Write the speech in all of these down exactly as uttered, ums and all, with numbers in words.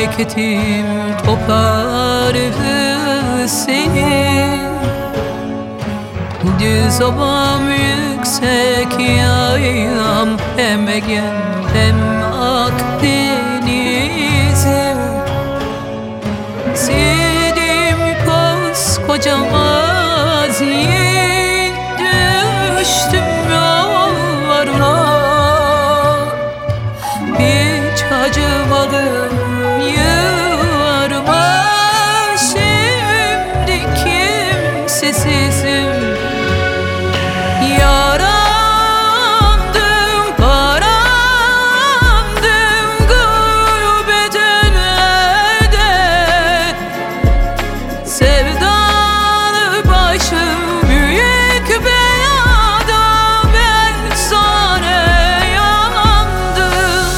memleketim toprağı senin. Düz obam yüksek yaylam, hem Ege'm hem Akdeniz'im. Sildim koskoca maziyi, düştüm yollarına. Hiç acımadım yıllarıma, şimdi kimsesizim. Yarandım, parandım gurbet ellerde. Sevdalı başım büyük belada, ben sana yandım.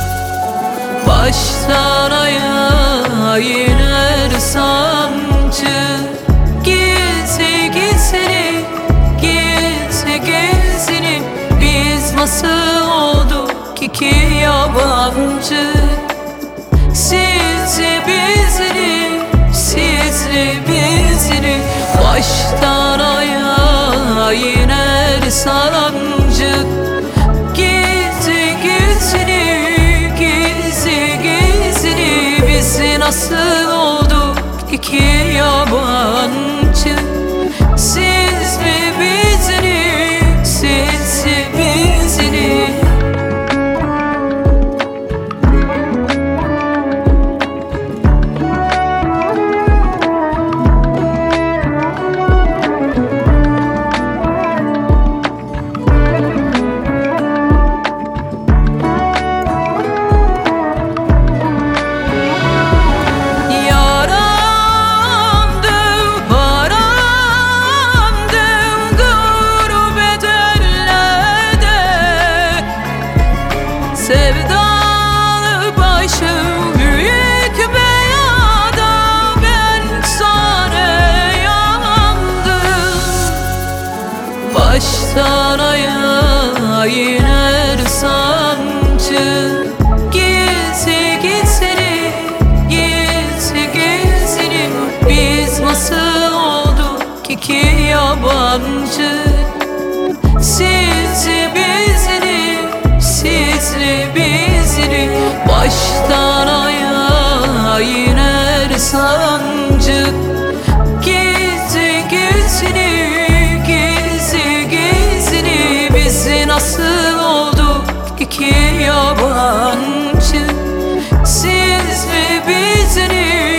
Baştan ayağa iner sancı, gizli gizli, gizli gizli. Biz nasıl olduk iki yabancı? Sizli bizli, sizli bizli. Baştan ayağa iner sancı, gizli gizli, gizli gizli. Biz nasıl olduk iki yabancı? Siz mi bizli, siz mi bizli? Sevdalı başım büyük belada, ben sana yandım. Baştan ayağa iner sancı, gizli gizli, gizli gizli. Biz nasıl olduk iki yabancı? Sizli bizli, sizli bizli. Baştan ayağa iner sancı, gizli gizli, gizli gizli. Biz nasıl olduk iki yabancı? Siz mi bizli,